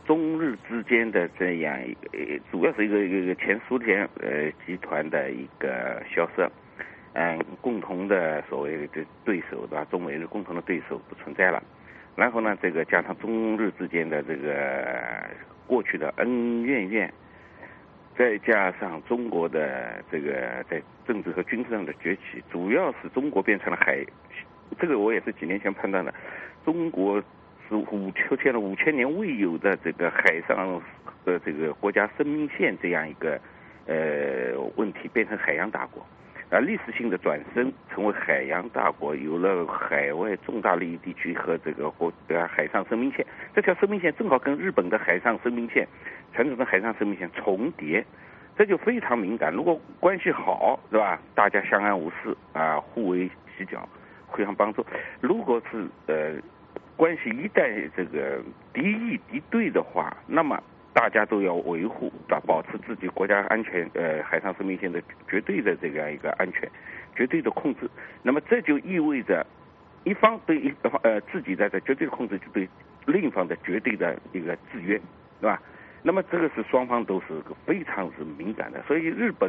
中日之间的这样主要是一个前苏联集团的一个消失，共同的所谓的对手对吧？中美日共同的对手不存在了。然后呢，这个加上中日之间的这个过去的恩怨怨，再加上中国的这个在政治和军事上的崛起，主要是中国变成了这个我也是几年前判断的，中国是出现了5000年未有的这个海上的这个国家生命线这样一个问题，变成海洋大国。历史性的转身成为海洋大国，有了海外重大利益地区和这个海上生命线。这条生命线正好跟日本的海上生命线、传统的海上生命线重叠，这就非常敏感。如果关系好，对吧？大家相安无事啊，互为洗脚，互相帮助。如果是关系一旦这个敌意敌对的话，那么大家都要维护，保持自己国家安全，海上生命线的绝对的这样一个安全，绝对的控制。那么这就意味着，一方对自己的绝对的控制，就对另一方的绝对的一个制约，对吧？那么这个是双方都是非常是敏感的，所以日本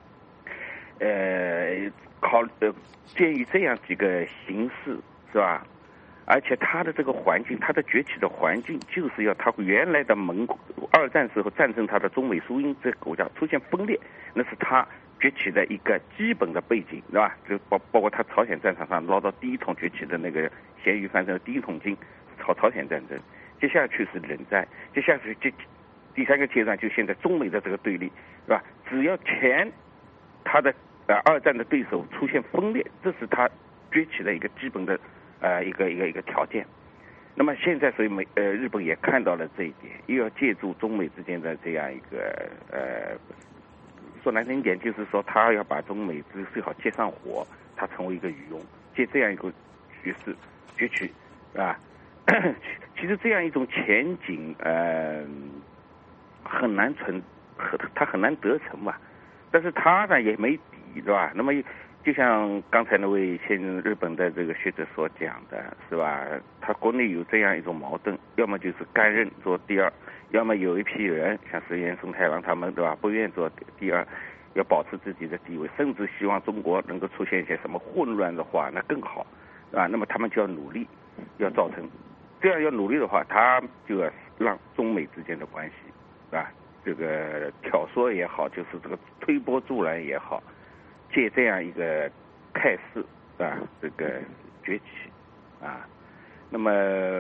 鉴于这样几个形势，是吧？而且它的这个环境，它的崛起的环境，就是要它原来的二战时候战胜它的中美苏英这个国家出现分裂，那是它崛起的一个基本的背景，对吧？就包括它朝鲜战场上捞到第一桶崛起的那个咸鱼翻身的第一桶金，朝鲜战争。接下去是冷战，接下去第三个阶段就现在中美的这个对立，是吧？只要它的二战的对手出现分裂，这是它崛起的一个基本的一个条件。那么现在所以日本也看到了这一点，又要借助中美之间的这样一个说难听一点，就是说他要把中美最好接上火，他成为一个渔翁，借这样一个局势崛起啊。其实这样一种前景很难得逞吧，但是他呢也没底，对吧？那么就像刚才那位日本的这个学者所讲的，是吧？他国内有这样一种矛盾，要么就是甘任做第二，要么有一批人像石原慎太郎他们，对吧？不愿做第二，要保持自己的地位，甚至希望中国能够出现一些什么混乱的话，那更好，啊，那么他们就要努力，要造成这样要努力的话，他就要让中美之间的关系，啊，这个挑唆也好，就是这个推波助澜也好。借这样一个态势啊，这个崛起啊，那么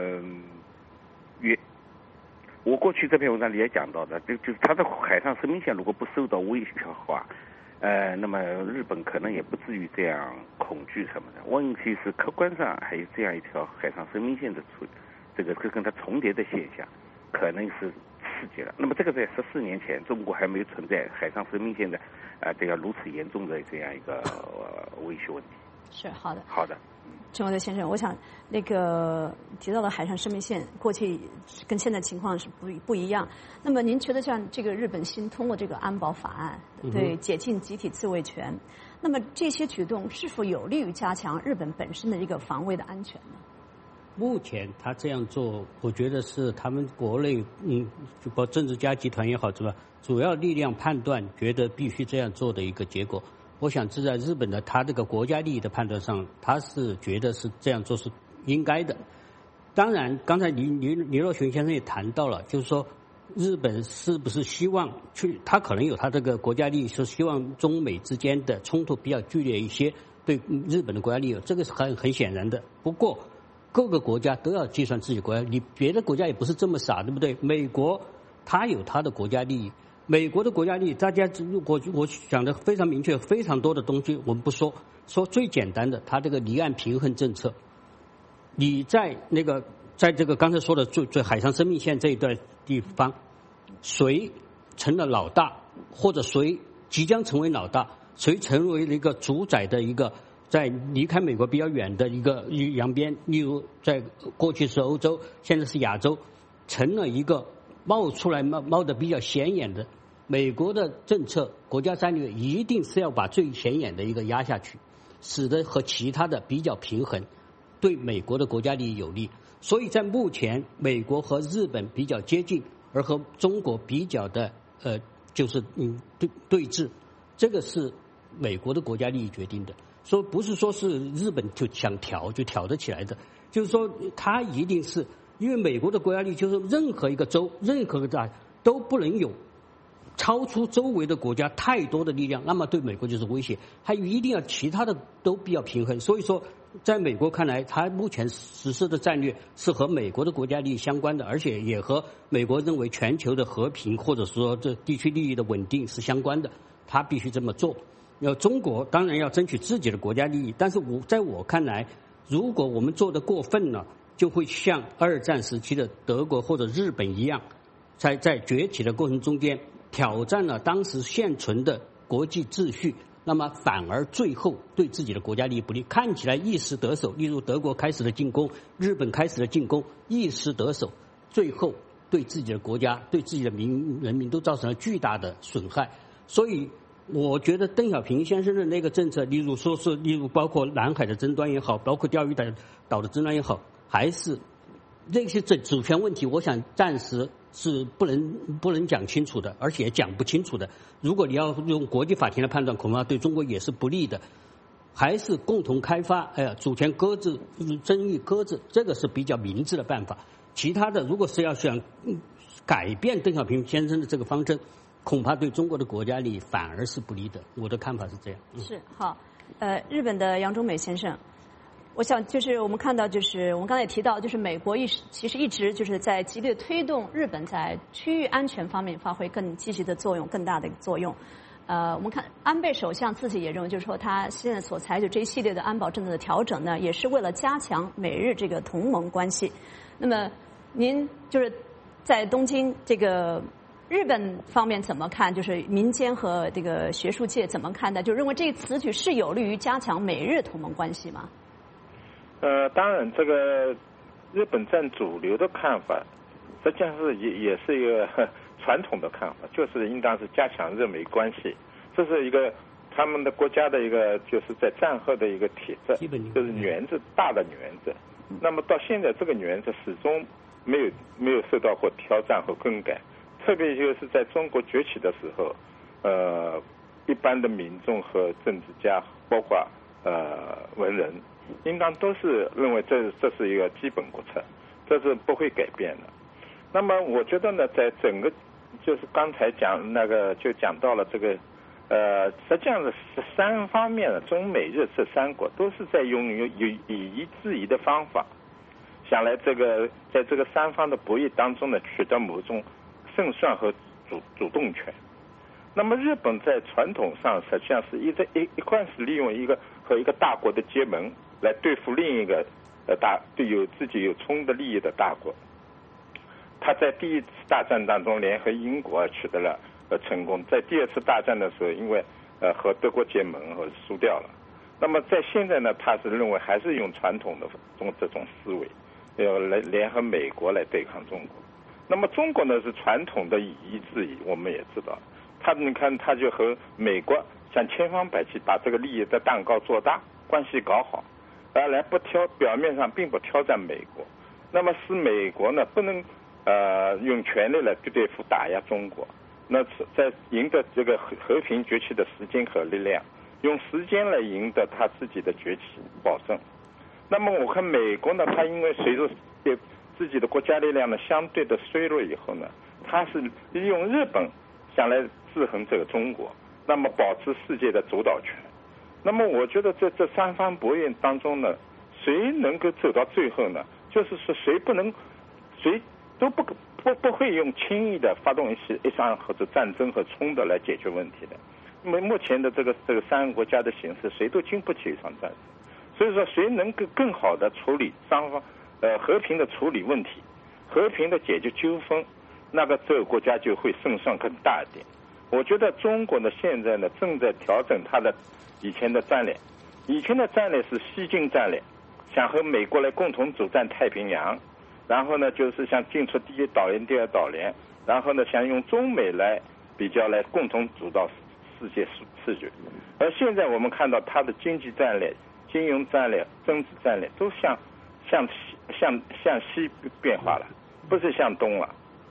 我过去这篇文章里也讲到的，就是它的海上生命线如果不受到威胁的话，那么日本可能也不至于这样恐惧什么的。问题是客观上还有这样一条海上生命线的这个跟它重叠的现象，可能是刺激了。那么这个在14年前，中国还没有存在海上生命线的这样如此严重的这样一个威胁问题。 是好的， 好的。 陈国德先生，我想那个提到了海上生命线，过去跟现在情况是不一样。那么您觉得像这个日本新通过这个安保法案，对解禁集体自卫权，那么这些举动是否有利于加强日本本身的一个防卫的安全呢？ 目前他这样做，我觉得是他们国内就包括政治家集团也好，是吧？主要力量判断觉得必须这样做的一个结果。我想是在日本的他这个国家利益的判断上，他是觉得是这样做是应该的。当然，刚才李若群先生也谈到了，就是说日本是不是希望他可能有他这个国家利益，是希望中美之间的冲突比较剧烈一些，对日本的国家利益，这个是很显然的。不过各个国家都要计算自己国家，你别的国家也不是这么傻，对不对？美国他有他的国家利益，美国的国家利益，大家我讲的非常明确，非常多的东西我们不说最简单的，他这个离岸平衡政策，你在这个刚才说的最海上生命线这一段地方，谁成了老大，或者谁即将成为老大，谁成为了一个主宰的一个在离开美国比较远的一个洋边，例如在过去是欧洲，现在是亚洲，成了一个冒得比较显眼的美国的政策国家战略，一定是要把最显眼的一个压下去，使得和其他的比较平衡，对美国的国家利益有利。所以在目前美国和日本比较接近， 而和中国比较的就是对峙，这个是美国的国家利益决定的。所以不是说是日本就想挑就挑得起来的，就是说它一定是因为美国的国家利益，就是任何一个州、任何一个大都不能有超出周围的国家太多的力量，那么对美国就是威胁。它一定要其他的都比较平衡。所以说，在美国看来，它目前实施的战略是和美国的国家利益相关的，而且也和美国认为全球的和平或者说这地区利益的稳定是相关的。它必须这么做。中国当然要争取自己的国家利益，但是在我看来，如果我们做得过分了，就会像二战时期的德国或者日本一样，在崛起的过程中间挑战了当时现存的国际秩序，那么反而最后对自己的国家利益不利，看起来一时得手，例如德国开始了进攻，日本开始了进攻，一时得手，最后对自己的国家、对自己的人民都造成了巨大的损害。所以我觉得邓小平先生的那个政策，例如包括南海的争端也好，包括钓鱼岛的争端也好，还是这些主权问题，我想暂时是不能讲清楚的，而且也讲不清楚的。如果你要用国际法庭来判断，恐怕对中国也是不利的。还是共同开发，主权搁置、争议搁置，这个是比较明智的办法。其他的，如果是要想改变邓小平先生的这个方针，恐怕对中国的国家利益反而是不利的。我的看法是这样。 是好，日本的杨忠美先生，我想就是我们看到，就是我们刚才也提到，就是美国其实一直就是在极力推动日本在区域安全方面发挥更积极的作用、更大的作用。我们看安倍首相自己也认为，就是说他现在所采取这一系列的安保政策的调整呢，也是为了加强美日这个同盟关系。那么您就是在东京这个日本方面怎么看？就是民间和这个学术界怎么看待？就认为这一此举是有利于加强美日同盟关系吗？ 当然，这个日本占主流的看法，实际上是也是一个传统的看法，就是应当是加强日美关系，这是一个他们的国家的一个就是在战后的一个铁则，就是原则，大的原则。那么到现在这个原则始终没有受到过挑战和更改，特别就是在中国崛起的时候，一般的民众和政治家，包括文人，应当都是认为这是一个基本国策，这是不会改变的。那么我觉得呢，在整个就是刚才就讲到了这个实际上是三方面的，中美日这三国都是在用以夷制夷的方法，想来在这个三方的博弈当中呢，取得某种胜算和主动权。那么日本在传统上实际上是一贯是利用一个大国的结盟来对付另一个自己有冲的利益的大国。他在第一次大战当中联合英国取得了成功，在第二次大战的时候因为和德国结盟和输掉了。那么在现在呢，他是认为还是用传统的这种思维，要来联合美国来对抗中国。那么中国呢是传统的以夷制夷，我们也知道，你看他就和美国想千方百计把这个利益的蛋糕做大，关系搞好，而来表面上并不挑战美国，那么使美国呢不能用权力来对付打压中国，那在赢得这个和平崛起的时间和力量，用时间来赢得他自己的崛起保证。那么我看美国呢，他因为随着自己的国家力量呢相对的衰弱以后呢，他是利用日本想来制衡这个中国，那么保持世界的主导权。那么我觉得这三方博弈当中呢，谁能够走到最后呢？就是说谁都不会用轻易的发动一场或者战争和冲突来解决问题的。那么目前的这个三个国家的形势，谁都经不起一场战争。所以说，谁能够更好的处理双方和平的处理问题，和平的解决纠纷，那个这个国家就会胜算更大一点。我觉得中国呢现在呢正在调整它的以前的战略，以前的战略是西进战略，想和美国来共同主战太平洋。然后呢，就是想进出第一岛链、第二岛链，然后呢，想用中美来比较来共同主导世界秩序。而现在我们看到它的经济战略、金融战略、政治战略都向西变化了，不是向东了。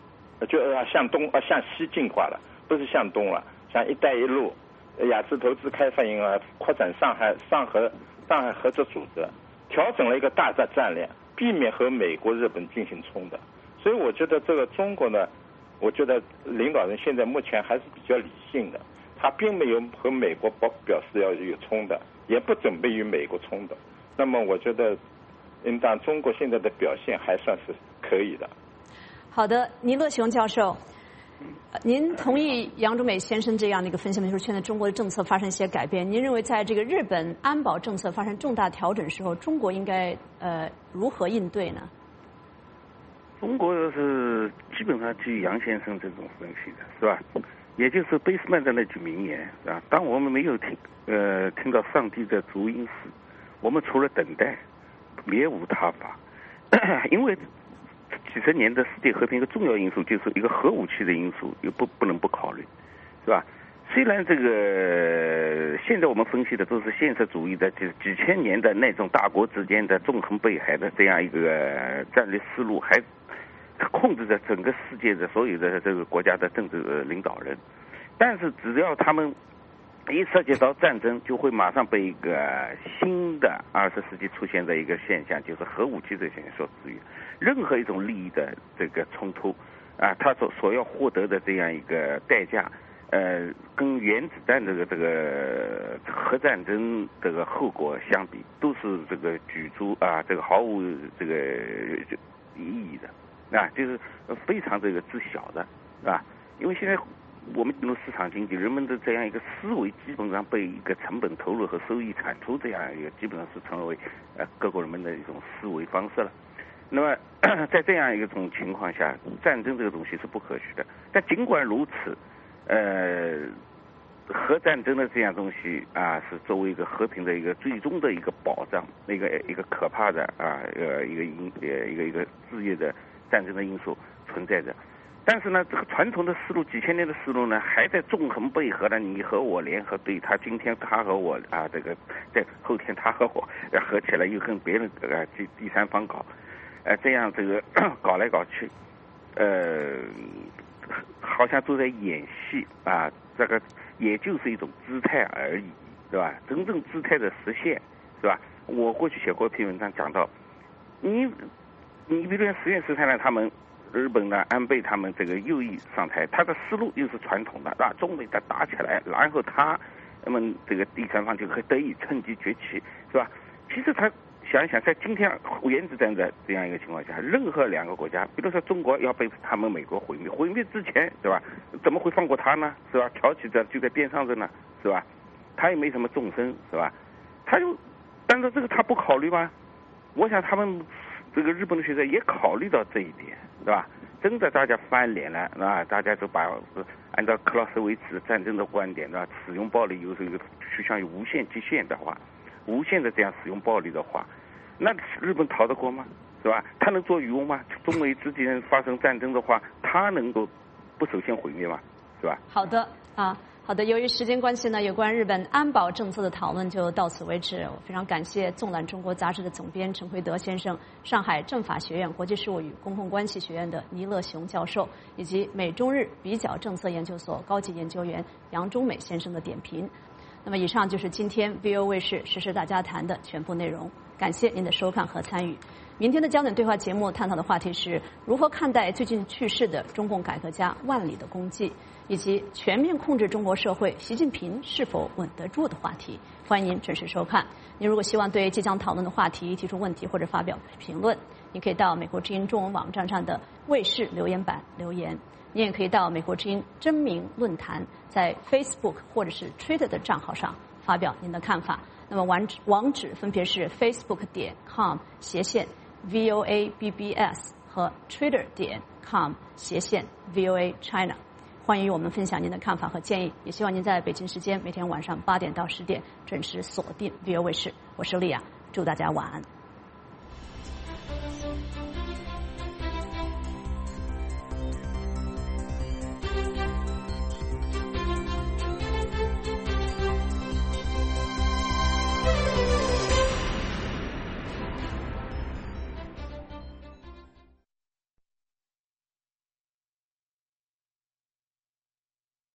就向西进化了，不是向东了，像一带一路、亚洲投资开发银行扩展上海合作组织，调整了一个大战略，避免和美国、日本进行冲突。所以我觉得这个中国呢，我觉得领导人现在目前还是比较理性的，他并没有和美国表示要有冲突，也不准备与美国冲突。那么我觉得，应当中国现在的表现还算是可以的。 好的，倪乐雄教授，您同意杨忠美先生这样的一个分析吗？就是现在中国的政策发生一些改变，您认为在这个日本安保政策发生重大调整的时候，中国应该如何应对呢？ 中国是基本上基于杨先生这种分析的，是吧？也就是贝斯曼的那句名言啊，当我们没有听到上帝的足音时，我们除了等待，别无他法。因为几十年的世界和平一个重要因素就是一个核武器的因素，又不能不考虑，是吧？虽然这个现在我们分析的都是现实主义的，就是几千年的那种大国之间的纵横背海的这样一个战略思路，还控制着整个世界的所有的这个国家的政治领导人，但是只要他们一涉及到战争，就会马上被一个新的20世纪出现的一个现象，就是核武器的现象所制约。任何一种利益的这个冲突啊，他所要获得的这样一个代价，跟原子弹这个核战争这个后果相比，都是这个举足这个毫无这个意义的。就是非常这个知晓的，是吧？因为现在我们进入市场经济，人们的这样一个思维基本上被一个成本投入和收益产出这样一个基本上是成为各国人们的一种思维方式了。那么在这样一种情况下，战争这个东西是不可取的。但尽管如此，核战争的这样东西是作为一个和平的一个最终的一个保障，一个可怕的一个日夜的战争的因素存在着。但是呢，这个传统的思路，几千年的思路呢，还在纵横捭阖的，你和我联合对他，今天他和我这个在后天他和我合起来，又跟别人第三方搞，这样这个搞来搞去，好像都在演戏这个也就是一种姿态而已，对吧？真正姿态的实现，是吧？我过去写过一篇文章讲到，你比如说石原十三郎他们。日本的安倍他们这个右翼上台，他的思路又是传统的，中美的打起来，然后他们这个第三方就可以得以趁机崛起，是吧？其实他想一想，在今天原子弹的这样一个情况下，任何两个国家，比如说中国要被他们美国毁灭之前，是吧？怎么会放过他呢？是吧？挑起的就在边上着呢，是吧？他也没什么纵深，是吧？但是这个他不考虑吗？我想他们这个日本的学者也考虑到这一点。是吧？真的，大家翻脸了，大家就按照克劳斯维茨战争的观点，使用暴力有时候趋向于无限极限的话，无限的这样使用暴力的话，那日本逃得过吗？是吧？他能做渔翁吗？中美之间发生战争的话，他能够不首先毁灭吗？是吧？ 好的好的，由于时间关系呢，有关日本安保政策的讨论就到此为止。我非常感谢《纵览中国》杂志的总编陈奎德先生、上海政法学院国际事务与公共关系学院的倪乐雄教授，以及美中日比较政策研究所高级研究员杨忠美先生的点评。那么以上就是今天 VO 卫视时事大家谈的全部内容，感谢您的收看和参与。明天的焦点对话节目探讨的话题是如何看待最近去世的中共改革家万里的功绩，以及全面控制中国社会，习近平是否稳得住的话题。欢迎您准时收看。您如果希望对即将讨论的话题提出问题或者发表评论，您可以到美国之音中文网站上的卫视留言板留言。您也可以到美国之音真名论坛在 Facebook 或者是 Twitter 的账号上发表您的看法。那么网址分别是 facebook.com/VOABBS 和 Twitter.com/VOA China。欢迎与我们分享您的看法和建议，也希望您在北京时间每天晚上8点到10点准时锁定 VO 卫视。我是莉亚，祝大家晚安。